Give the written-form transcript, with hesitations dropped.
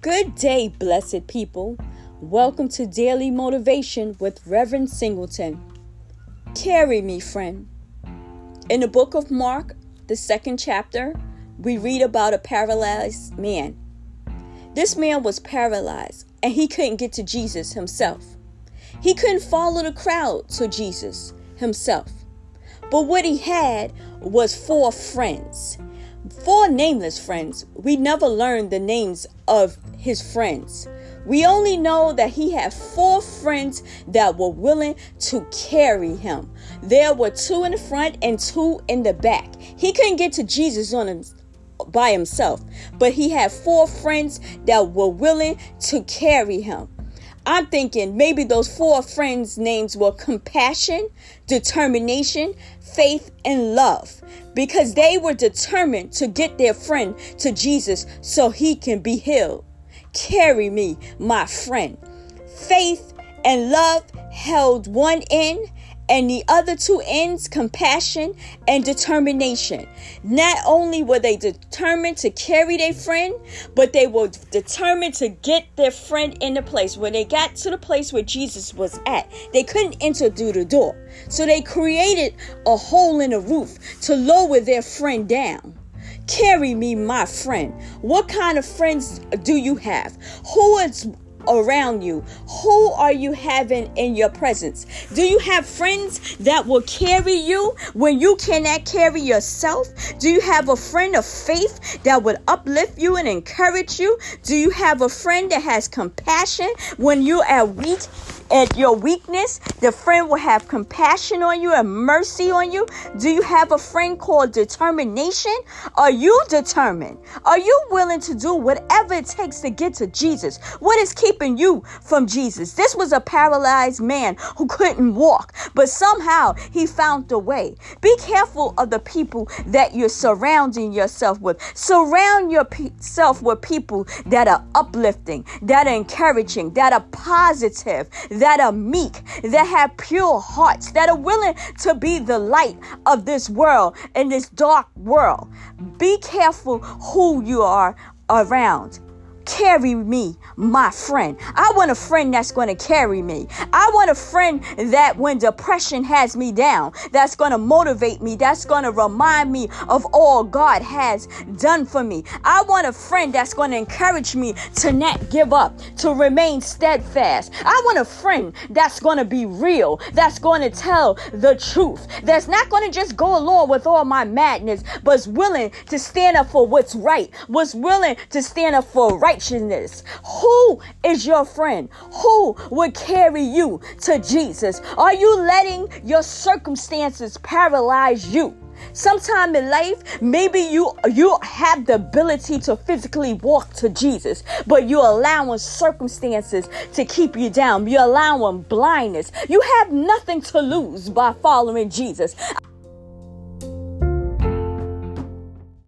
Good day, blessed people. Welcome to Daily Motivation with Reverend Singleton. Carry me, friend. In the book of Mark, the 2nd chapter, we read about a paralyzed man. This man was paralyzed and he couldn't get to Jesus himself. He couldn't follow the crowd to Jesus himself. But what he had was 4 friends. 4 nameless friends. We never learned the names of his friends. We only know that he had 4 friends that were willing to carry him. There were 2 in the front and 2 in the back. He couldn't get to Jesus by himself, but he had 4 friends that were willing to carry him. I'm thinking maybe those 4 friends' names were compassion, determination, faith, and love, because they were determined to get their friend to Jesus so he can be healed. Carry me, my friend. Faith and love held one end, and the other 2 ends, compassion and determination. Not only were they determined to carry their friend, but they were determined to get their friend in the place. When they got to the place where Jesus was at, they couldn't enter through the door. So they created a hole in the roof to lower their friend down. Carry me, my friend. What kind of friends do you have? Who is around you? Who are you having in your presence? Do you have friends that will carry you when you cannot carry yourself? Do you have a friend of faith that would uplift you and encourage you? Do you have a friend that has compassion when you are weak? At your weakness, the friend will have compassion on you and mercy on you. Do you have a friend called determination? Are you determined? Are you willing to do whatever it takes to get to Jesus? What is keeping you from Jesus? This was a paralyzed man who couldn't walk, but somehow he found a way. Be careful of the people that you're surrounding yourself with. Surround yourself with people that are uplifting, that are encouraging, that are positive, that are meek, that have pure hearts, that are willing to be the light of this world, in this dark world. Be careful who you are around. Carry me, my friend. I want a friend that's going to carry me. I want a friend that when depression has me down, that's going to motivate me, that's going to remind me of all God has done for me. I want a friend that's going to encourage me to not give up, to remain steadfast. I want a friend that's going to be real, that's going to tell the truth, that's not going to just go along with all my madness, but is willing to stand up for what's right, was willing to stand up for righteousness. Who is your friend? Who would carry you to Jesus? Are you letting your circumstances paralyze you? Sometime in life, maybe you have the ability to physically walk to Jesus, but you're allowing circumstances to keep you down. You're allowing blindness. You have nothing to lose by following Jesus.